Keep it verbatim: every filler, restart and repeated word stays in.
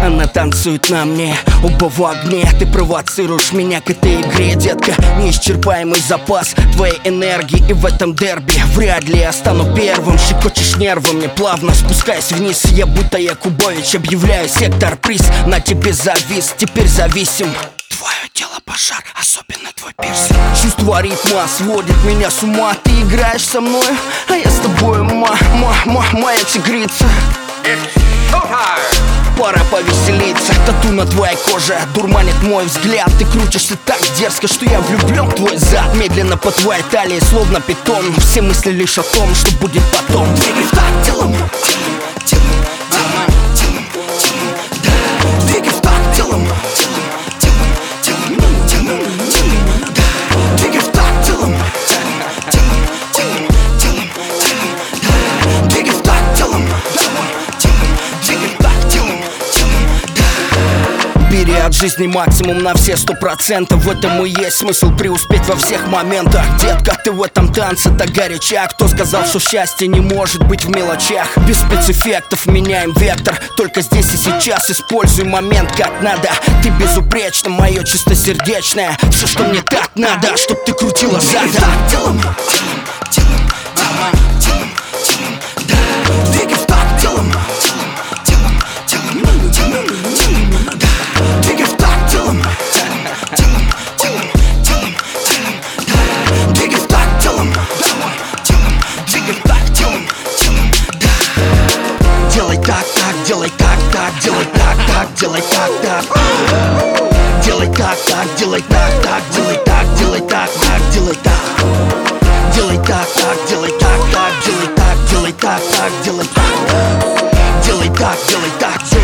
Она танцует на мне, оба в огне. Ты провоцируешь меня к этой игре, детка. Неисчерпаемый запас твоей энергии. И в этом дерби вряд ли я стану первым. Щекочешь нервами, плавно спускаясь вниз. Я будто Якубович, объявляю сектор приз. На тебе завис, теперь зависим. Твое тело пожар, особенно твой пирсинг. Чувство ритма сводит меня с ума. Ты играешь со мной, а я с тобой, ма, ма, ма, моя тигрица. Пора повеселиться. Тату на твоей коже дурманит мой взгляд. Ты крутишься так дерзко, что я влюблен в твой зад. Медленно по твоей талии, словно питон. Все мысли лишь о том, что будет потом. Двигай так телом, телом, телом, телом, телом, телом, да. Двигай так телом, телом, телом, телом, телом, телом, да. Двигай так телом, телом, телом, телом, телом, телом, да. Двигай так телом, телом, телом, двигай так телом. Бери от жизни максимум на все сто процентов. В этом и есть смысл преуспеть во всех моментах. Детка, ты в этом танце так горяча. Кто сказал, что счастье не может быть в мелочах? Без спецэффектов меняем вектор. Только здесь и сейчас используй момент как надо. Ты безупречна, мое чистосердечное. Все, что мне так надо, чтоб ты крутила задом. Телом, телом, телом, телом, телом, телом, да. Двигай так телом, телом, телом, телом, телом, телом, да. Двигай так телом, телом, телом, телом, телом, телом, да. Двигай так телом, телом, телом, двигай так телом, телом, да. Делай так, так, делай так, так, делай так, так, делай так, так. Делай так, так, делай так, так, делай так, делай так, так, делай так. Делай так, так, делай так, так, делай так, делай так, так, делай так. Делай так, делай так.